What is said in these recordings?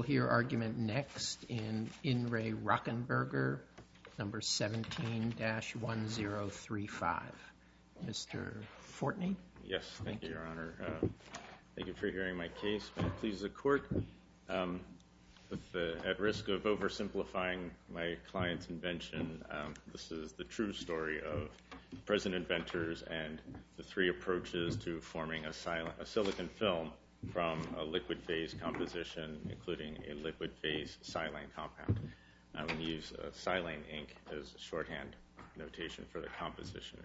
hear argument next in Re Rockenberger, number 17-1035. Mr. Fortney? Yes, thank you, Your Honor. Thank you for hearing my case. May it please the Court, at risk of oversimplifying my client's invention, this is the true story of present inventors and the three approaches to forming a silicon film from a liquid phase composition, including a liquid phase silane compound. I'm going to use silane ink as shorthand notation for the composition.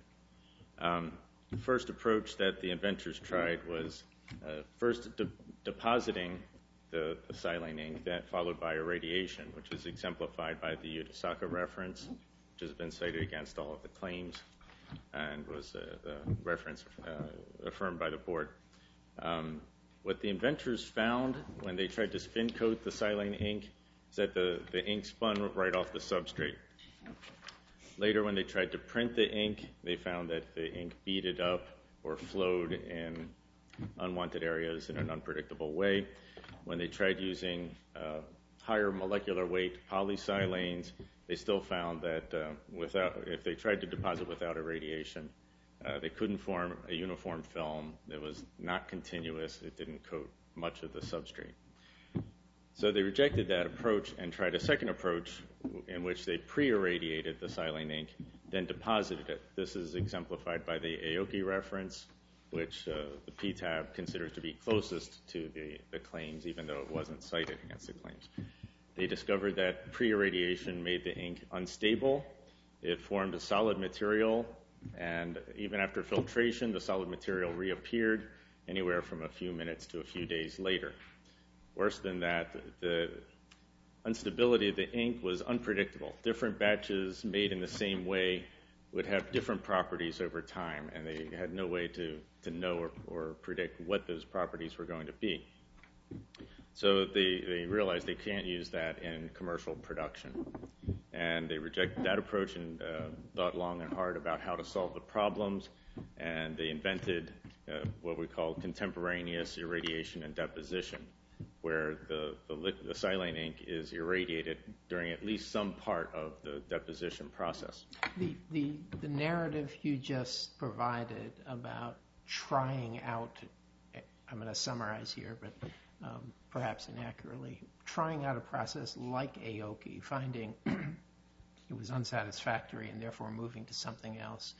The first approach that the inventors tried was first depositing the silane ink, followed by irradiation, which is exemplified by the Yudasaka reference, which has been cited against all of the claims and was the reference affirmed by the board. What the inventors found when they tried to spin coat the silane ink is that the ink spun right off the substrate. Later, when they tried to print the ink, they found that the ink beaded up or flowed in unwanted areas in an unpredictable way. When they tried using higher molecular weight polysilanes, they still found that if they tried to deposit without irradiation, they couldn't form a uniform film that was not continuous. It didn't coat much of the substrate. So they rejected that approach and tried a second approach in which they pre-irradiated the silane ink, then deposited it. This is exemplified by the Aoki reference, which the PTAB considers to be closest to the claims, even though it wasn't cited against the claims. They discovered that pre-irradiation made the ink unstable. It formed a solid material, and even after filtration, the solid material reappeared anywhere from a few minutes to a few days later. Worse than that, the instability of the ink was unpredictable. Different batches made in the same way would have different properties over time, and they had no way to know or predict what those properties were going to be. So they realized they can't use that in commercial production. And they rejected that approach and thought long and hard about how to solve the problems, and they invented what we call contemporaneous irradiation and deposition, where the silane ink is irradiated during at least some part of the deposition process. The narrative you just provided about trying out, I'm going to summarize here, but perhaps inaccurately, trying out a process like Aoki, finding it was unsatisfactory and therefore moving to something else.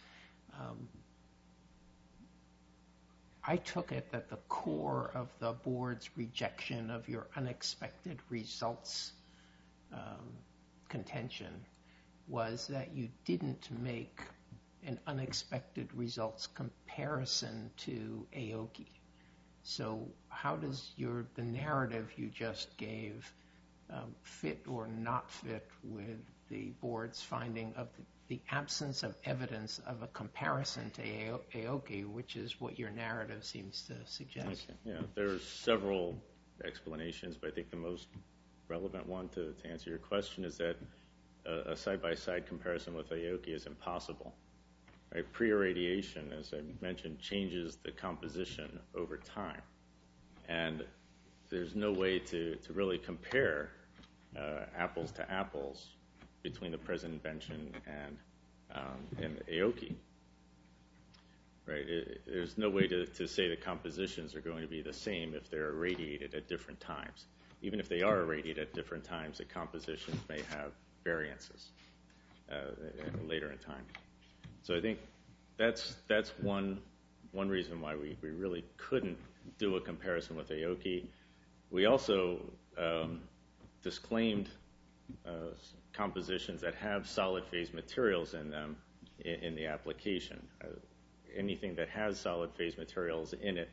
I took it that the core of the board's rejection of your unexpected results contention was that you didn't make an unexpected results comparison to Aoki. So how does the narrative you just gave fit or not fit with the board's finding of the absence of evidence of a comparison to Aoki, which is what your narrative seems to suggest? Yeah, there's several explanations, but I think the most relevant one to answer your question is that a side-by-side comparison with Aoki is impossible. Right? Pre-irradiation, as I mentioned, changes the composition over time. And there's no way to really compare apples to apples between the present invention and Aoki. Right? There's no way to say the compositions are going to be the same if they're irradiated at different times. Even if they are irradiated at different times, the compositions may have variances later in time. So I think that's one reason why we really couldn't do a comparison with Aoki. We also disclaimed compositions that have solid phase materials in them in the application. Anything that has solid phase materials in it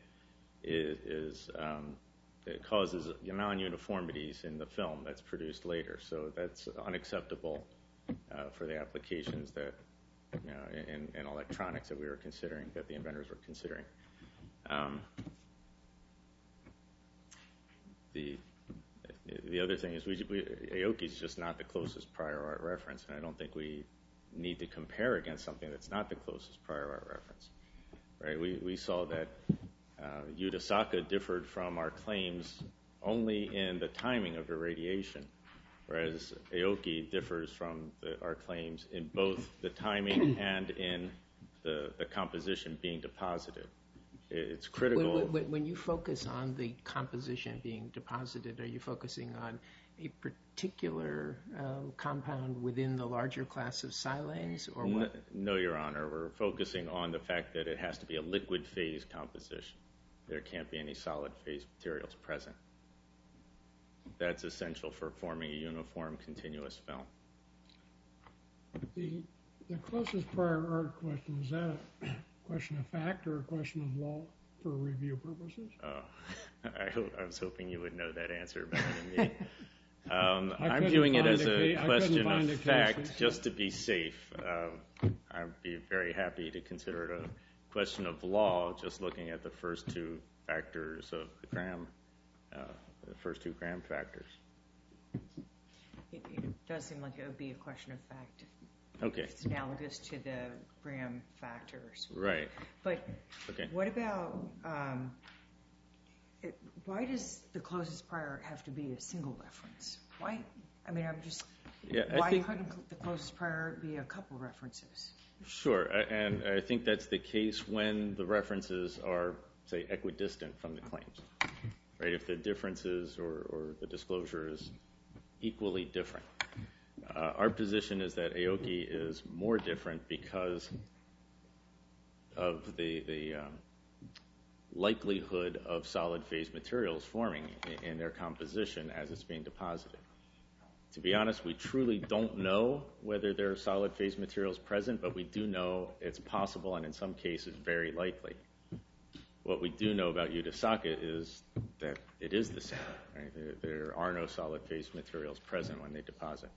it causes non-uniformities in the film that's produced later. So that's unacceptable for the applications that in electronics that we were considering, that the inventors were considering. The other thing is Aoki is just not the closest prior art reference, and I don't think we need to compare against something that's not the closest prior art reference. Right? We saw that Yudasaka differed from our claims only in the timing of irradiation, whereas Aoki differs from our claims in both the timing and in the composition being deposited. It's critical. When you focus on the composition being deposited, are you focusing on a particular compound within the larger class of silanes, or what? No, Your Honor. We're focusing on the fact that it has to be a liquid phase composition. There can't be any solid phase materials present. That's essential for forming a uniform continuous film. The closest prior art question, is that a question of fact or a question of law for review purposes? I was hoping you would know that answer better than me. I'm viewing it as a question of fact just to be safe. I'd be very happy to consider it a question of law, just looking at the first two factors of the Graham, the first two Graham factors. It does seem like it would be a question of fact. Okay. It's analogous to the Graham factors. Right. But okay. What about, why does the closest prior art have to be a single reference? Why? I mean, why couldn't the closest prior art be a couple references? Sure, and I think that's the case when the references are, say, equidistant from the claims. Right? If the differences or the disclosure is equally different. Our position is that Aoki is more different because of the likelihood of solid phase materials forming in their composition as it's being deposited. To be honest, we truly don't know whether there are solid phase materials present, but we do know it's possible and in some cases very likely. What we do know about Yudasaka is that it is the same. Right? There are no solid phase materials present when they deposit.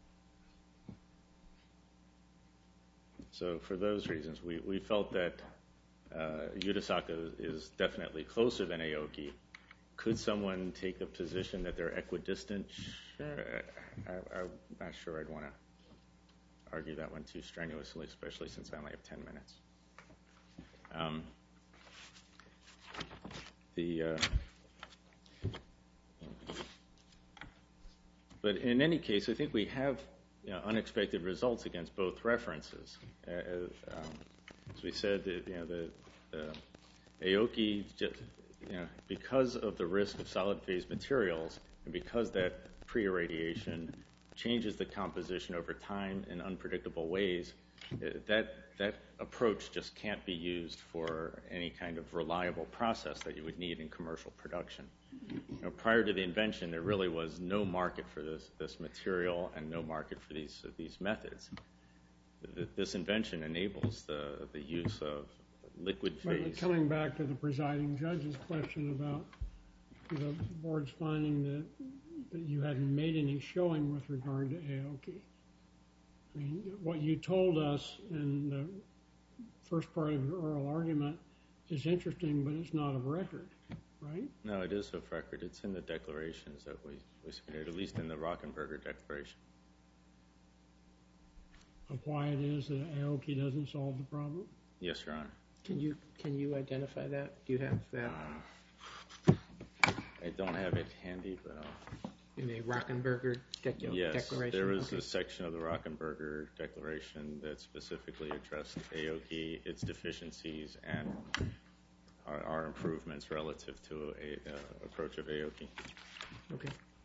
So for those reasons, we felt that Yudasaka is definitely closer than Aoki. Could someone take the position that they're equidistant? Sure. I'm not sure I'd want to argue that one too strenuously, especially since I only have 10 minutes. But in any case, I think we have unexpected results against both references. As we said, the Aoki, because of the risk of solid phase materials, and because that pre-irradiation changes the composition over time in unpredictable ways, that approach just can't be used for any kind of reliable process that you would need in commercial production. Prior to the invention, there really was no market for this material and no market for these methods. This invention enables the use of liquid phase. But coming back to the presiding judge's question about the board's finding that you hadn't made any showing with regard to Aoki. I mean, what you told us in the first part of your oral argument is interesting, but it's not of record, right? No, it is of record. It's in the declarations that we submitted, at least in the Rockenberger Declaration. Of why it is that Aoki doesn't solve the problem? Yes, Your Honor. Can you identify that? Do you have that? I don't have it handy, but in the Rockenberger Declaration? Yes, there was a section of the Rockenberger Declaration that specifically addressed Aoki, its deficiencies, and our improvements relative to an approach of Aoki. Okay.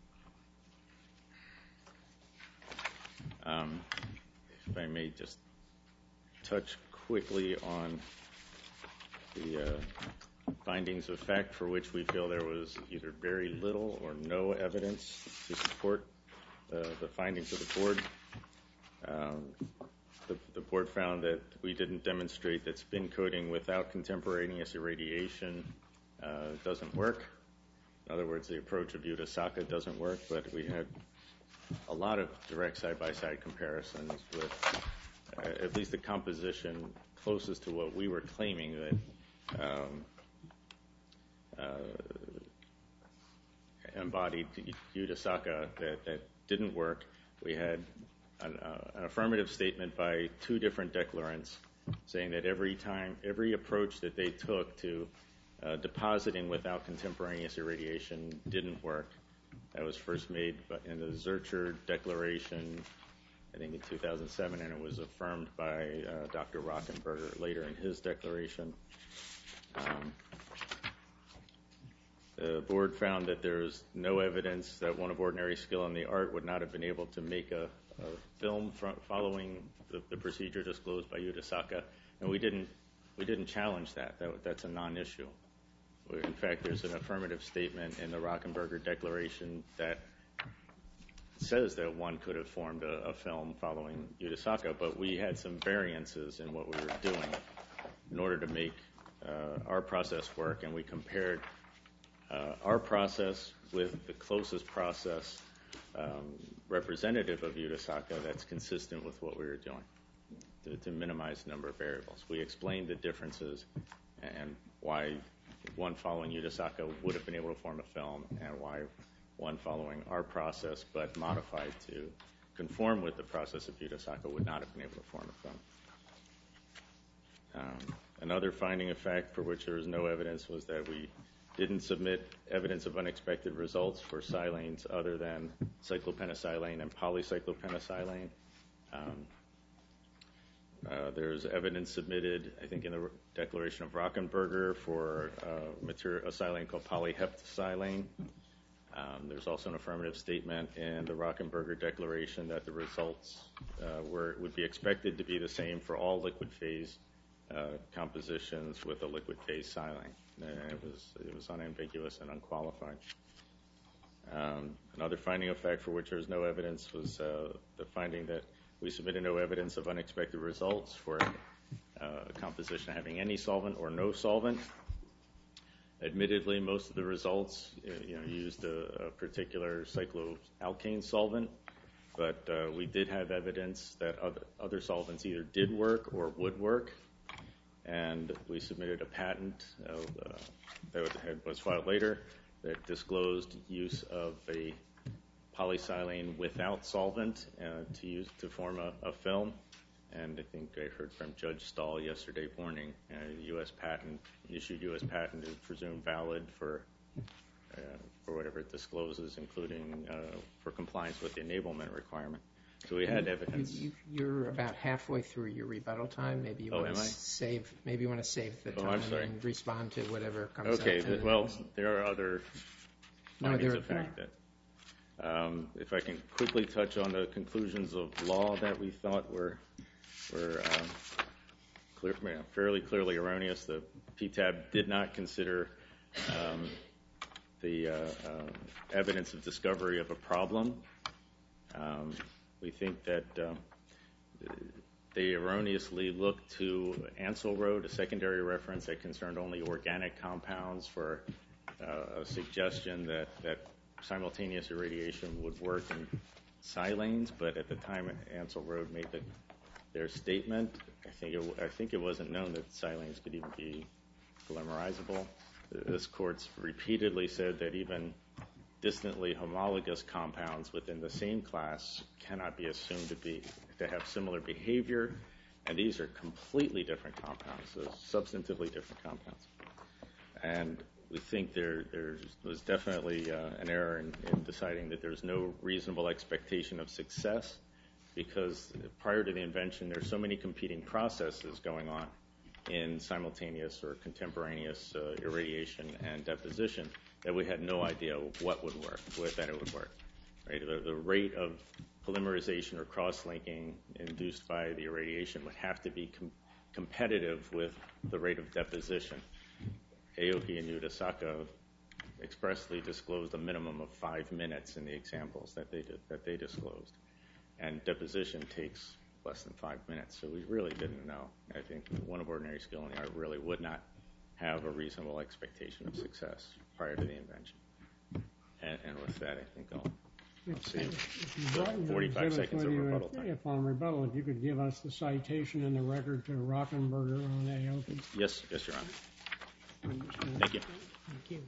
If I may just touch quickly on the findings of fact for which we feel there was either very little or no evidence to support the findings of the board. The board found that we didn't demonstrate that spin coating without contemporaneous irradiation doesn't work. In other words, the approach of Yudasaka doesn't work, but we had a lot of direct side-by-side comparisons with at least the composition closest to what we were claiming that embodied Yudasaka that didn't work. We had an affirmative statement by two different declarants saying that every approach that they took to depositing without contemporaneous irradiation didn't work. that was first made in the Zurcher Declaration, I think in 2007, and it was affirmed by Dr. Rockenberger later in his declaration. The board found that there is no evidence that one of ordinary skill in the art would not have been able to make a film following the procedure disclosed by Yudasaka, and we didn't challenge that. That's a non-issue. In fact, there's an affirmative statement in the Rockenberger Declaration that says that one could have formed a film following Yudasaka, but we had some variances in what we were doing in order to make our process work, and we compared our process with the closest process representative of Yudasaka that's consistent with what we were doing to minimize the number of variables. We explained the differences and why one following Yudasaka would have been able to form a film and why one following our process but modified to conform with the process of Yudasaka would not have been able to form a film. Another finding of fact for which there is no evidence was that we didn't submit evidence of unexpected results for silanes other than cyclopenicillin and polycyclopenicillin. There's evidence submitted, I think, in the Declaration of Rockenberger for a silane called polyheptacillin. There's also an affirmative statement in the Rockenberger Declaration that the results would be expected to be the same for all liquid phase compositions with a liquid phase silane. It was unambiguous and unqualified. Another finding of fact for which there's no evidence was the finding that we submitted no evidence of unexpected results for a composition having any solvent or no solvent. Admittedly, most of the results used a particular cycloalkane solvent, but we did have evidence that other solvents either did work or would work, and we submitted a patent that was filed later that disclosed use of a polysilane without solvent to form a film. And I think I heard from Judge Stahl yesterday morning, issued U.S. patent is presumed valid for whatever it discloses, including for compliance with the enablement requirement. So we had evidence. You're about halfway through your rebuttal time. Maybe you want to save the time and respond to whatever comes up. Okay. Well, there are other findings of fact that. If I can quickly touch on the conclusions of law that we thought were fairly clearly erroneous. The PTAB did not consider the evidence of discovery of a problem. We think that they erroneously looked to Ansel Road, a secondary reference that concerned only organic compounds, for a suggestion that simultaneous irradiation would work in silanes, but at the time Ansel Road made their statement, I think it wasn't known that silanes could even be polymerizable. This court's repeatedly said that even distantly homologous compounds within the same class cannot be assumed to have similar behavior, and these are completely different compounds, so substantively different compounds. And we think there was definitely an error in deciding that there's no reasonable expectation of success, because prior to the invention there's so many competing processes going on in simultaneous or contemporaneous irradiation and deposition that we had no idea what would work, that it would work. Right? The rate of polymerization or cross-linking induced by the irradiation would have to be competitive with the rate of deposition. Aoki and Yudasaka expressly disclosed a minimum of 5 minutes in the examples that they disclosed, and deposition takes less than 5 minutes, so we really didn't know. I think one of ordinary skill in the art really would not have a reasonable expectation of success prior to the invention. And with that, I think I'll save 45 seconds of rebuttal time. If on rebuttal, if you could give us the citation and the record to Rockenberger on Aoki. Yes, Your Honor. Thank you. Thank you.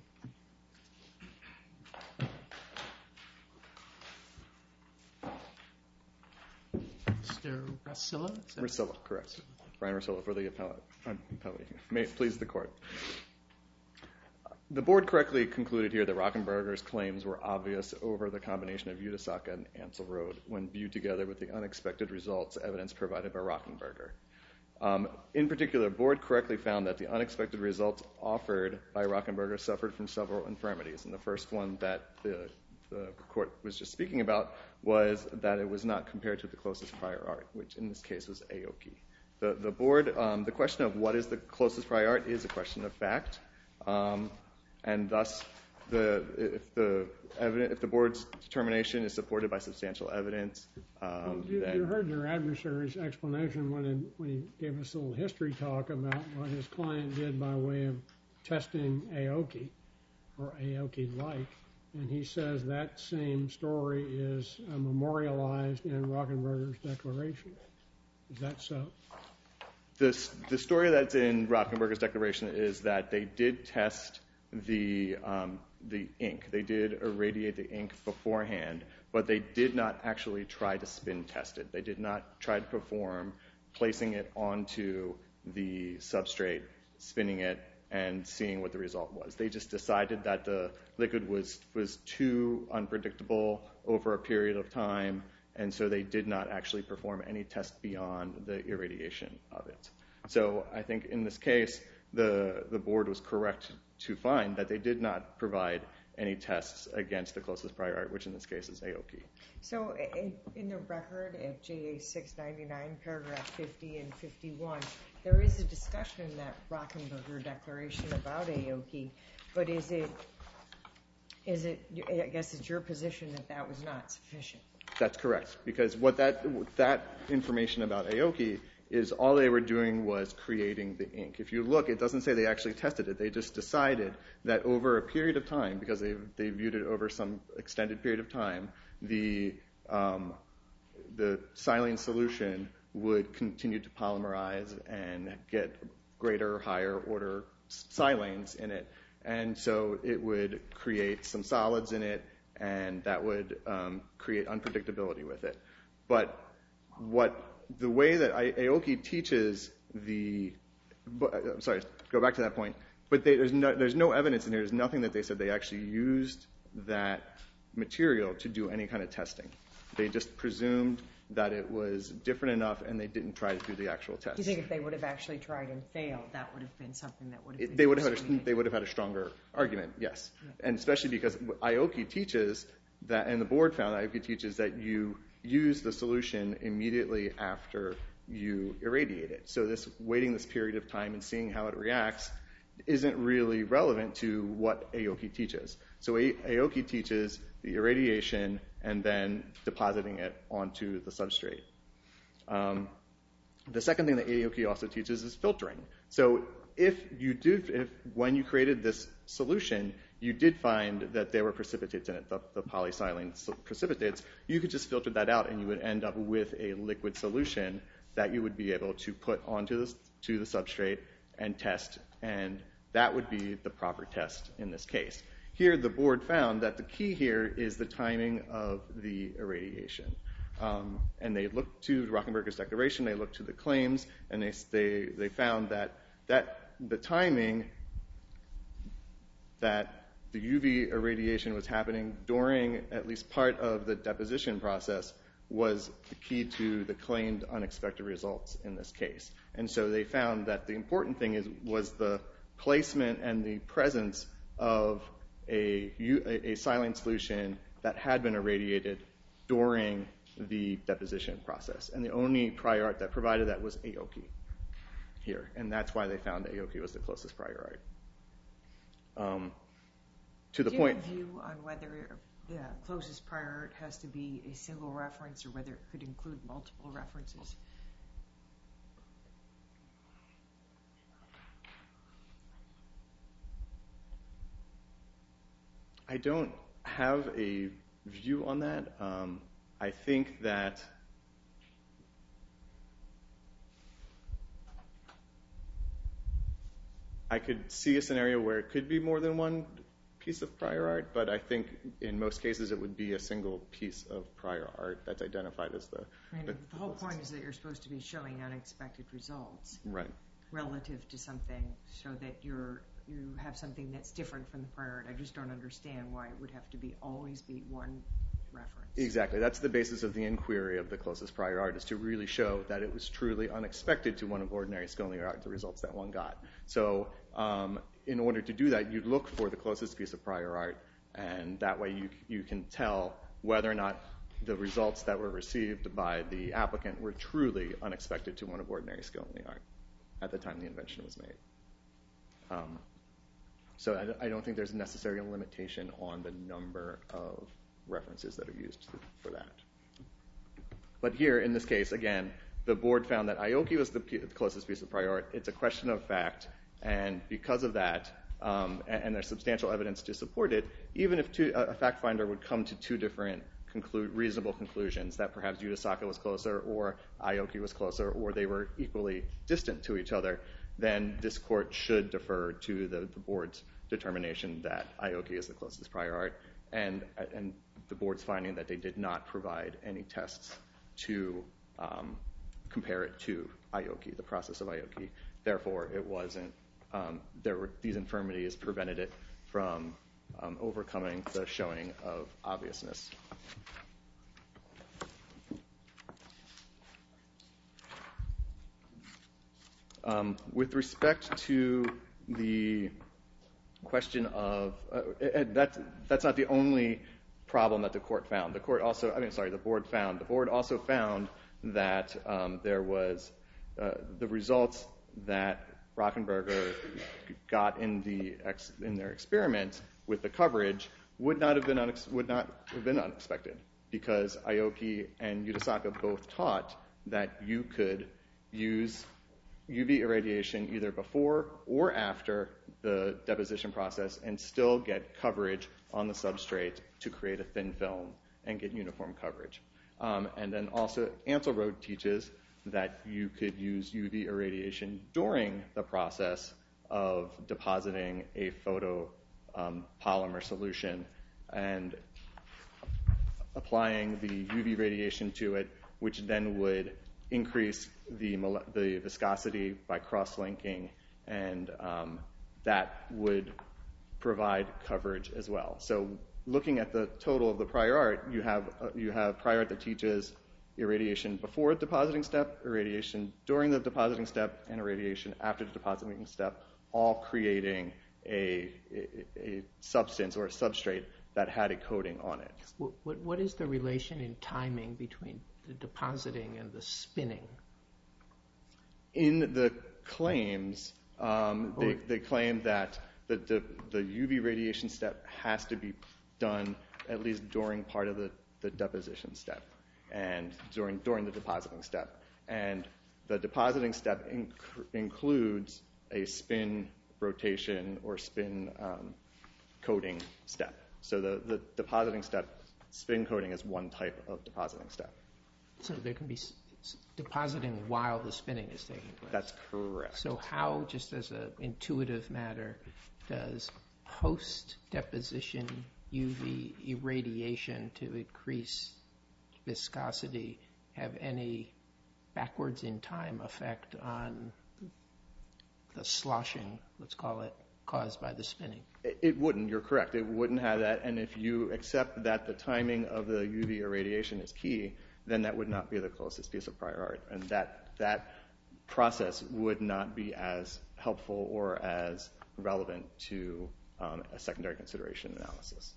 Mr. Russillo? Russillo, correct. Brian Russillo for the appellate. May it please the court. The board correctly concluded here that Rockenberger's claims were obvious over the combination of Utasaka and Ansel Road when viewed together with the unexpected results evidence provided by Rockenberger. In particular, the board correctly found that the unexpected results offered by Rockenberger suffered from several infirmities, and the first one that the court was just speaking about was that it was not compared to the closest prior art, which in this case was Aoki. The board, the question of what is the closest prior art is a question of fact, and thus if the board's determination is supported by substantial evidence, You heard your adversary's explanation when he gave us a little history talk about what his client did by way of testing Aoki, or Aoki-like, and he says that same story is memorialized in Rockenberger's declaration. Is that so? The story that's in Rockenberger's declaration is that they did test the ink. They did irradiate the ink beforehand, but they did not actually try to spin test it. They did not try to perform placing it onto the substrate, spinning it, and seeing what the result was. They just decided that the liquid was too unpredictable over a period of time, and so they did not actually perform any test beyond the irradiation of it. So I think in this case, the board was correct to find that they did not provide any tests against the closest prior art, which in this case is Aoki. So in the record at JA 699, paragraph 50 and 51, there is a discussion in that Rockenberger declaration about Aoki, but is it? I guess it's your position that that was not sufficient. That's correct, because what that information about Aoki is all they were doing was creating the ink. If you look, it doesn't say they actually tested it. They just decided that over a period of time, because they viewed it over some extended period of time, the silane solution would continue to polymerize and get greater, higher order silanes in it. And so it would create some solids in it, and that would create unpredictability with it. But the way that Aoki teaches go back to that point, but there's no evidence in here. There's nothing that they said they actually used that material to do any kind of testing. They just presumed that it was different enough, and they didn't try to do the actual test. Do you think if they would have actually tried and failed, that would have been something that would have been They would have had a stronger argument, yes. Yeah. And especially because Aoki teaches that, and the board found that Aoki teaches that you use the solution immediately after you irradiate it. So waiting this period of time and seeing how it reacts isn't really relevant to what Aoki teaches. So Aoki teaches the irradiation and then depositing it onto the substrate. The second thing that Aoki also teaches is filtering. So when you created this solution, you did find that there were precipitates in it, the polysilane precipitates, you could just filter that out and you would end up with a liquid solution that you would be able to put onto the substrate and test, and that would be the proper test in this case. Here, the board found that the key here is the timing of the irradiation. And they looked to Rockenberger's declaration, they looked to the claims, and they found that the timing that the UV irradiation was happening during at least part of the deposition process was the key to the claimed unexpected results in this case. And so they found that the important thing was the placement and the presence of a silane solution that had been irradiated during the deposition process. And the only prior art that provided that was Aoki here. And that's why they found that Aoki was the closest prior art. Do you have a view on whether the closest prior art has to be a single reference or whether it could include multiple references? I don't have a view on that. I think that I could see a scenario where it could be more than one piece of prior art, but I think in most cases it would be a single piece of prior art that's identified as the whole point is that you're supposed to be showing unexpected results, right, relative to something, so that you're you have something that's different from the prior art. I just don't understand why it would have to always be one reference. Exactly. That's the basis of the inquiry of the closest prior art, is to really show that it was truly unexpected to one of ordinary skill in the art, the results that one got. So in order to do that, you look for the closest piece of prior art, and that way you can tell whether or not the results that were received by the applicant were truly unexpected to one of ordinary skill in the art at the time the invention was made. So I don't think there's necessarily a limitation on the number of references that are used for that. But here, in this case, again, the board found that Aoki was the closest piece of prior art. It's a question of fact, and because of that, and there's substantial evidence to support it, even if a fact finder would come to two different reasonable conclusions, that perhaps Yudasaka was closer or Aoki was closer, or they were equally distant to each other, then this court should defer to the board's determination that Aoki is the closest prior art, and the board's finding that they did not provide any tests to compare it to Aoki, the process of Aoki. Therefore, it wasn't. These infirmities prevented it from overcoming the showing of obviousness. With respect to the question of that's not the only problem that the court found. The board found. The board also found that there was the results that Rockenberger got in their experiment with the coverage would not have been unexpected, because Aoki and Yudasaka both taught that you could use UV irradiation either before or after the deposition process and still get coverage on the substrate to create a thin film and get uniform coverage. And then also Anselrode teaches that you could use UV irradiation during the process of depositing a photopolymer solution and applying the UV radiation to it, which then would increase the viscosity by cross-linking, and that would provide coverage as well. So looking at the total of the prior art, you have prior art that teaches irradiation before the depositing step, irradiation during the depositing step, and irradiation after the depositing step, all creating a substance or a substrate that had a coating on it. What is the relation in timing between the depositing and the spinning? In the claims, they claim that the UV radiation step has to be done at least during part of the deposition step and during the depositing step. And the depositing step includes a spin rotation or spin coating step. So the depositing step, spin coating, is one type of depositing step. So there can be depositing while the spinning is taking place. That's correct. So how, just as an intuitive matter, does post-deposition UV irradiation to increase viscosity have any backwards in time effect on the sloshing, let's call it, caused by the spinning? It wouldn't. You're correct. It wouldn't have that. And if you accept that the timing of the UV irradiation is key, then that would not be the closest piece of prior art. And that process would not be as helpful or as relevant to a secondary consideration analysis.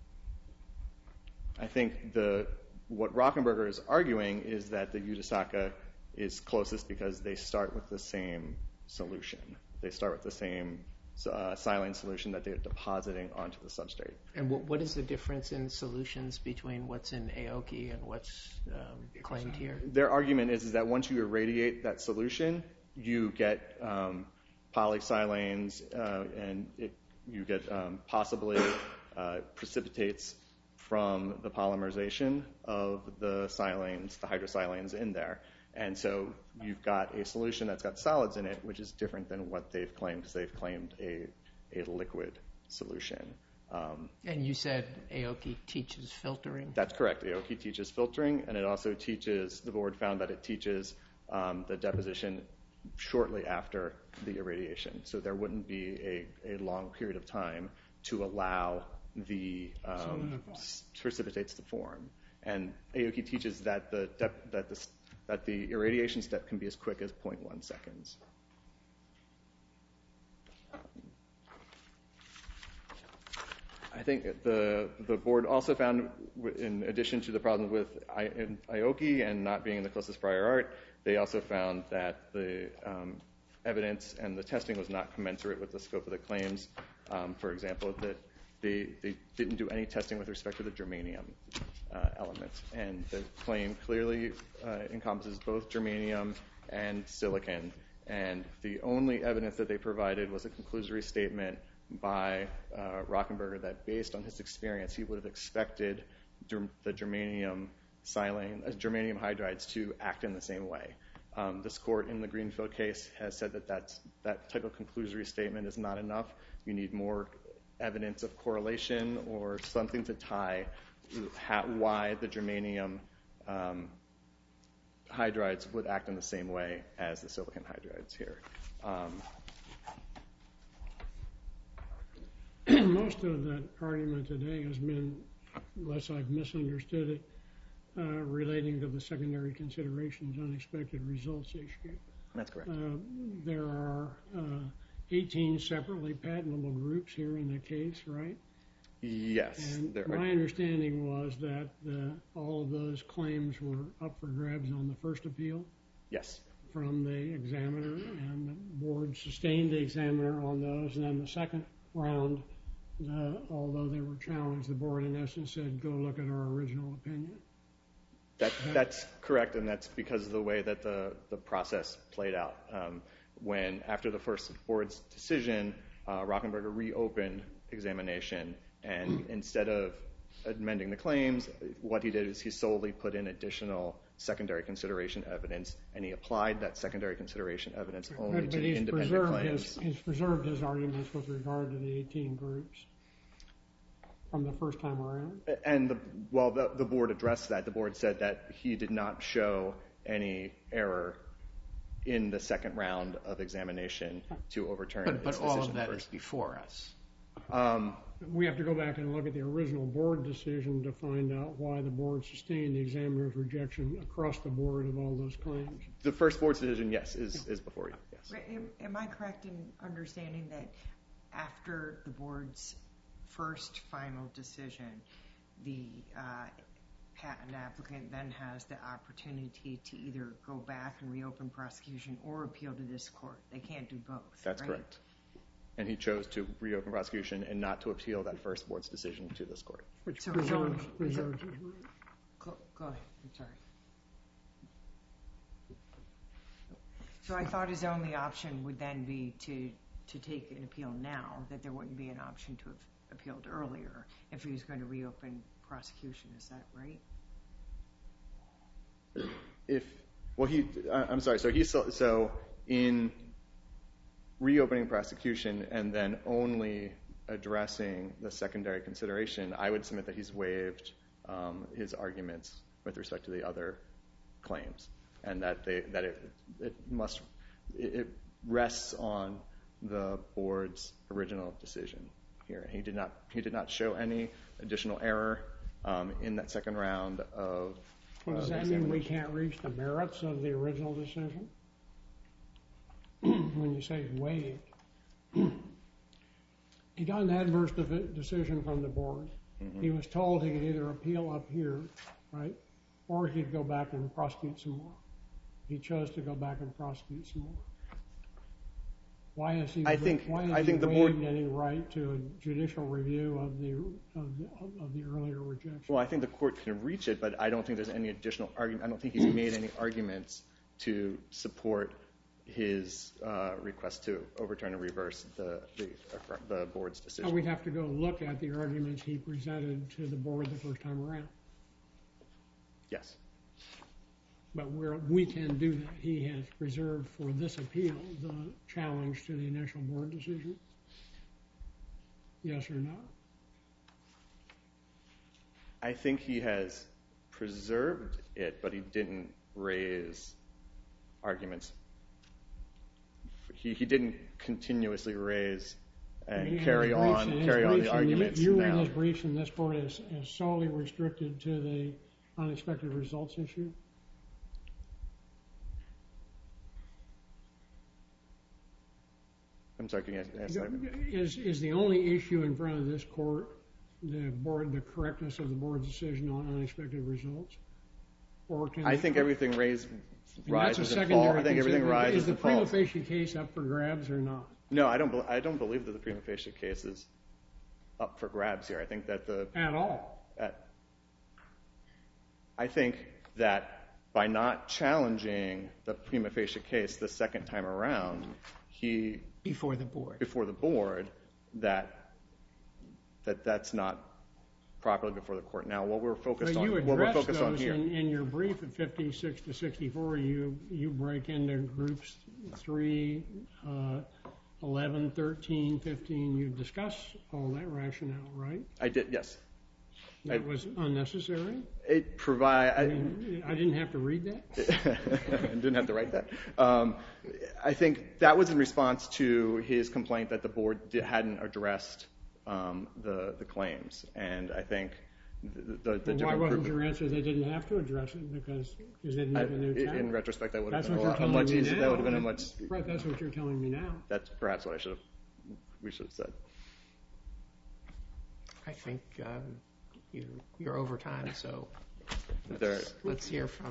I think what Rockenberger is arguing is that the Yudasaka is closest because they start with the same solution. They start with the same silane solution that they're depositing onto the substrate. And what is the difference in solutions between what's in Aoki and what's claimed here? Their argument is that once you irradiate that solution, you get polysilanes and you get possibly precipitates from the polymerization of the silanes, the hydrosilanes in there. And so you've got a solution that's got solids in it, which is different than what they've claimed, because they've claimed a liquid solution. And you said Aoki teaches filtering? That's correct. Aoki teaches filtering, and it also teaches, the board found that it teaches the deposition shortly after the irradiation. So there wouldn't be a long period of time to allow the precipitates to form. And Aoki teaches that the irradiation step can be as quick as 0.1 seconds. I think the board also found, in addition to the problem with Aoki and not being in the closest prior art, they also found that the evidence and the testing was not commensurate with the scope of the claims. For example, that they didn't do any testing with respect to the germanium element. And the claim clearly encompasses both germanium and silicon. And the only evidence that they provided was a conclusory statement by Rockenberger that based on his experience, he would have expected the germanium hydrides to act in the same way. This court in the Greenfield case has said that that type of conclusory statement is not enough. You need more evidence of correlation or something to tie why the germanium hydrides would act in the same way as the silicon hydrides here. Most of that argument today has been, unless I've misunderstood it, relating to the secondary considerations, unexpected results issue. That's correct. There are 18 separately patentable groups here in the case, right? Yes. And my understanding was that all of those claims were up for grabs on the first appeal? Yes. From the examiner, and the board sustained the examiner on those, and then the second round, although they were challenged, the board in essence said, go look at our original opinion. That's correct, and that's because of the way that the process played out. When, after the first board's decision, Rockenberger reopened examination, and instead of amending the claims, what he did is he solely put in additional secondary consideration evidence, and he applied that secondary consideration evidence only to the independent claims. He's preserved his arguments with regard to the 18 groups from the first time around? And the board addressed that. The board said that he did not show any error in the second round of examination to overturn his decision. But all of that is before us. We have to go back and look at the original board decision to find out why the board sustained the examiner's rejection across the board of all those claims. The first board's decision, yes, is before you. Yes. Am I correct in understanding that after the board's first final decision, the patent applicant then has the opportunity to either go back and reopen prosecution or appeal to this court? They can't do both. That's right? correct. And he chose to reopen prosecution and not to appeal that first board's decision to this court. Which So preserves his Go ahead. I'm sorry. So I thought his only option would then be to take an appeal now, that there wouldn't be an option to have appealed earlier if he was going to reopen prosecution. Is that right? I'm sorry. So in reopening prosecution and then only addressing the secondary consideration, I would submit that he's waived his arguments with respect to the other claims, and that it rests on the board's original decision here. He did not show any additional error in that second round of Well, does that mean we can't reach the merits of the original decision? When you say waived, he got an adverse decision from the board. Mm-hmm. He was told he could either appeal up here, right, or he could go back and prosecute some more. He chose to go back and prosecute some more. Why has he waived any right to a judicial review of the earlier rejection? Well, I think the court can reach it, but I don't think there's any additional argument. I don't think he's made any arguments to support his request to overturn and reverse the board's decision. So we'd have to go look at the arguments he presented to the board the first time around. Yes. But we can do that. He has reserved for this appeal the challenge to the initial board decision. Yes or no? I think he has preserved it, but he didn't raise arguments he didn't continuously raise and carry on the arguments. You read his briefs in this court as solely restricted to the unexpected results issue? I'm sorry, can you ask that? Is the only issue in front of this court the correctness of the board's decision on unexpected results? I think everything rises and falls. Is the prima facie case up for grabs or not? No, I don't believe that the prima facie case is up for grabs here. I think that at all. I think that by not challenging the prima facie case the second time around, before the board, that's not properly before the court. Now, what we're focused on here. In your brief at 56 to 64, you break into groups 3, 11, 13, 15. You discuss all that rationale, right? I did, yes. That was unnecessary? I didn't have to read that? I didn't have to write that. I think that was in response to his complaint that the board hadn't addressed the claims. And I think the different Why wasn't your answer they didn't have to address it because they didn't make a new challenge? In retrospect, that would have been a much easier. That would have been a much. Right, that's what you're telling me now. That's perhaps what we should have said. I think you're over time, so let's hear from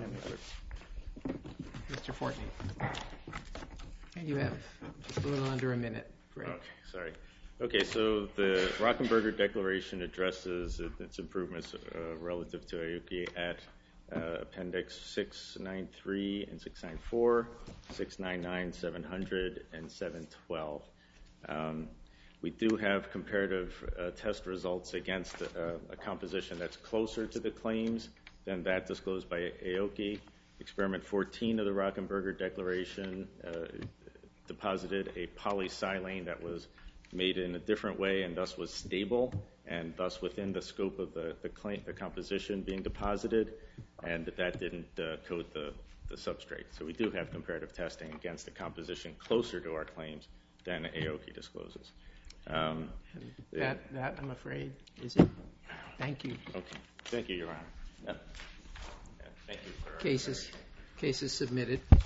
Mr. Fortney. And you have just a little under a minute. Great. Okay, sorry. Okay, so the Rockenberger Declaration addresses its improvements relative to Aoki at Appendix 693 and 694, 699, 700, and 712. We do have comparative test results against a composition that's closer to the claims than that disclosed by Aoki. Experiment 14 of the Rockenberger Declaration deposited a polysilane that was made in a different way and thus was stable and thus within the scope of the composition being deposited, and that didn't coat the substrate. So we do have comparative testing against the composition closer to our claims than Aoki discloses. That, I'm afraid, is it. Thank you. Okay. Thank you, Your Honor. Thank you for cases submitted.